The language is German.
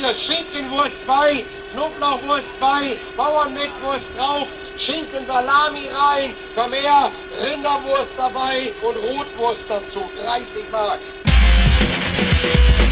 hier Schinkenwurst bei, Knoblauchwurst bei, Bauernmettwurst drauf, Schinken, Salami rein, komm her, Rinderwurst dabei und Rotwurst dazu, 30 Mark.